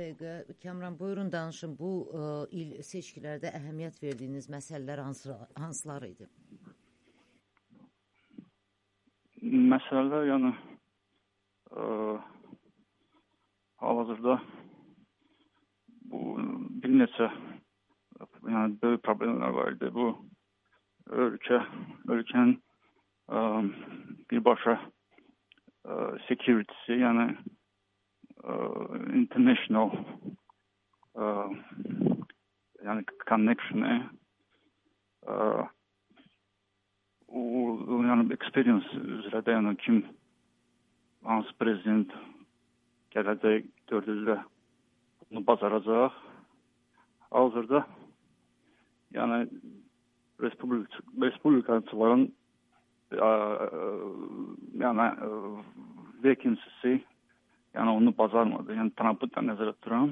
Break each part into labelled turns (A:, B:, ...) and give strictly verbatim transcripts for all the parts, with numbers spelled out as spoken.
A: dəqiqə. Kamran, buyurun danışın. Bu ə, il seçkilərdə əhəmiyyət verdiyiniz məsələlər hansı, hansılar idi?
B: Məsələlər, yəni ə, hal-hazırda bu bir neçə yəni böyük problemlər var idi. Bu ölkə, ölkənin ə, birbaşa ə, security'si, yəni ə, international ə, yəni connection'ı ə, o, yəni experience üzrə də, yəni kim hansı prezident gələcək dörd ildə bunu bacaracaq. Hazırda yəni Respublik Respublikaçıların yəni vacancy'si yəni onu bacarmadı. Yəni Trump'ı da nəzərə tuturam.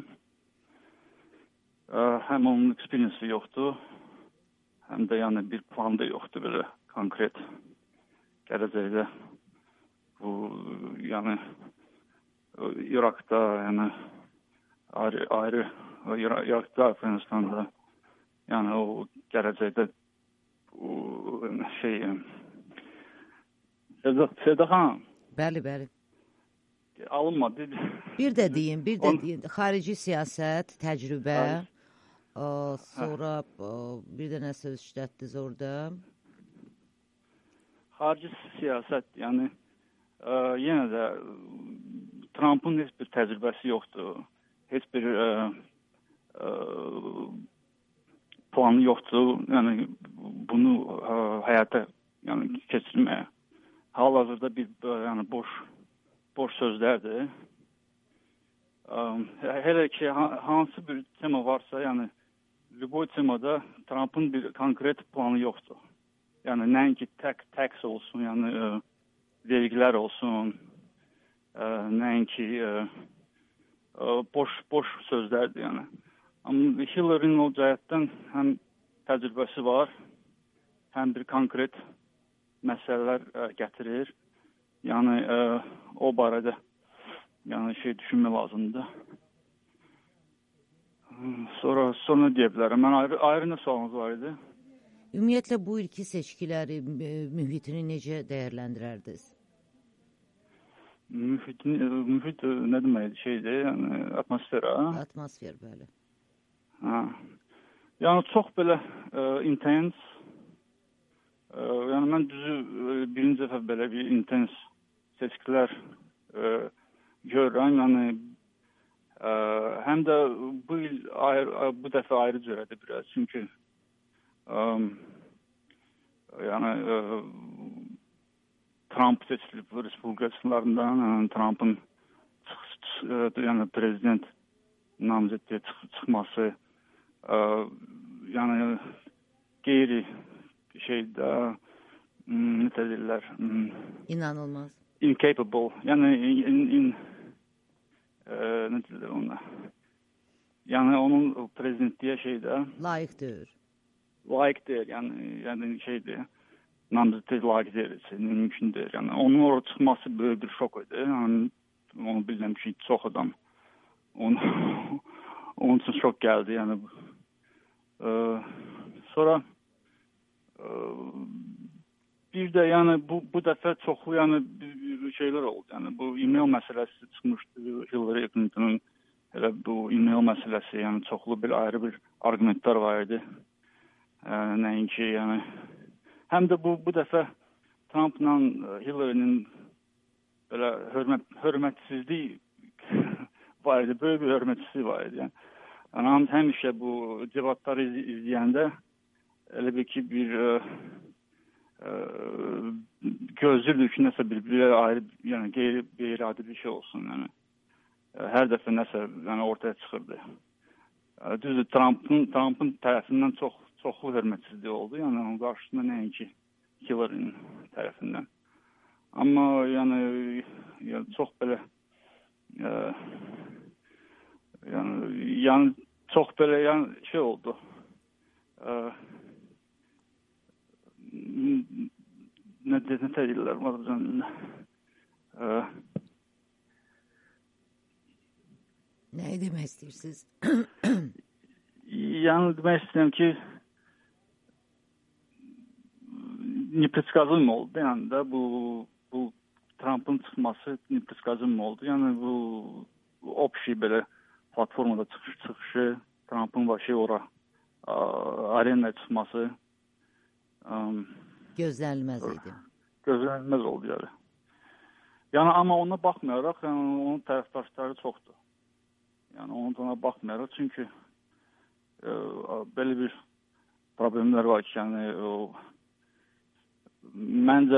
B: Həm onun experience yoxdur, həm də yəni bir plan da yoxdur belə konkret gələcəkdə. Bu yəni İraqda, yəni ayrı ayrı İraqda, Afganistan'da yəni o gələcəkdə o şey Seda xanım.
A: Bəli, bəli.
B: Alınmadı.
A: Bir də deyin, bir də On... deyin. Xarici siyasət, təcrübə, ə, sonra ə, bir də nə söz işlətdiniz orada?
B: Xarici siyasət, yəni ə, yenə də Trump'ın heç bir təcrübəsi yoxdur. Heç bir ə, ə, planı yoxdur. Yəni bunu ə, həyata yəni keçirməyə. Hal-hazırda bir yəni boş boş sözlərdir. Ə, hələ ki hansı bir tema varsa, yəni любой temada Trump'ın bir konkret planı yoxdur. Yəni nəinki tax tax olsun, yəni ə, vergilər olsun, ə, nəinki ə, ə, boş boş sözlərdir yəni. Amma Hillary'nin o cəhətdən həm təcrübəsi var, həm bir konkret məsələlər ə, gətirir. Yəni ə, o barədə yəni şey düşünmək lazımdır. Sonra sonra deyə bilərəm. Mən ayrı ayrı nə sualınız var idi?
A: Ümumiyyətlə bu ilki seçkiləri mühitini necə dəyərləndirərdiniz?
B: Mühit, mühit nə deməkdir? Şeydir, yəni atmosfera.
A: Atmosfer, bəli.
B: Ha. Yəni çox belə ə, intens. Ə, yəni mən düzü ə, birinci dəfə belə bir intens seçkilər ə, görürəm. Yəni ə, həm də bu il ayrı, bu dəfə ayrı cürədir biraz. Çünki ə, yəni ə, Trump seçilib respublikaçılarından, yəni Trump'ın yəni prezident namizədliyə çıx çıxması ə, yəni qeyri şeydə nə deyirlər?
A: İnanılmaz.
B: Incapable. Yəni in, in, ə, nə deyirlər ona? Yəni onun prezidentliyə şeydə
A: layiq deyil.
B: Layiq deyil. Yəni yəni şeydir. Namizədliyə layiq deyil. Mümkün deyil. Yəni onun oraya çıxması böyük bir şok idi. Yəni onu bilirəm ki, çox adam onu onun üçün şok gəldi. Yəni ə, sonra ə, bir də yəni bu bu dəfə çoxlu yəni şeylər oldu. Yəni bu email məsələsi çıxmışdı. Hillary Clinton'un elə bu email məsələsi, yəni çoxlu bir ayrı bir arqumentlər var idi. Ə, nəinki yəni həm də bu bu dəfə Trump'la Hillary'nin belə hörmət hörmətsizlik var idi. Böyük bir hörmətsizlik var idi. Yəni, yəni həmişə bu debatları iz, izləyəndə elə bir ki bir ə, ə, gözlürdür ki, nəsə bir, bir ayrı, yəni qeyri, qeyri-adi bir şey olsun. Yəni hər dəfə nəsə yəni ortaya çıxırdı. Düzdür, Trump'ın Trump'ın tərəfindən çox çoxlu hörmətsizlik oldu. Yəni onun qarşısında nəinki Hillary'nin tərəfindən. Amma yəni, yəni çox belə ə, yəni, yəni çox belə yəni şey oldu. Ə, nə nə deyirlər məncə?
A: Nəyi demək istəyirsiniz?
B: Yəni demək istəyirəm ki, непредсказуемо oldu. Yəni də bu bu Trump'ın çıxması непредсказуемо oldu. Yəni bu общий belə platformada çıxış çıxışı, Trump'ın başı ora arenaya çıxması
A: gözlənilməz idi.
B: Gözlənilməz oldu yəni. Yəni amma ona baxmayaraq, yəni onun tərəfdaşları çoxdur. Yəni ona baxmayaraq, çünki e, belə bir problemlər var ki, yəni o məncə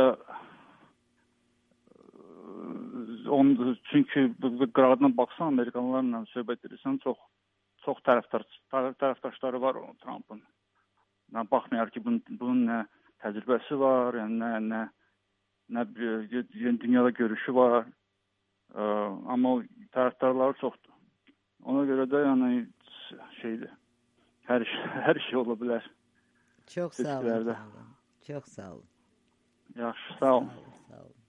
B: onun çünki qırağına baxsan Amerikanlarla söhbət edirsən, çox çox tərəfdaş tərəfdaşları var onun Trump'ın. Yəni baxmayaraq ki, bunun, bunun nə təcrübəsi var, yəni nə nə nə bir dünyada görüşü var. Ə, amma tərəfdarları çoxdur. Ona görə də yəni şeydir. Hər hər şey ola bilər.
A: Çox sağ olun. Çox sağ olun.
B: Yaxşı, sağ olun.
A: Sağ olun.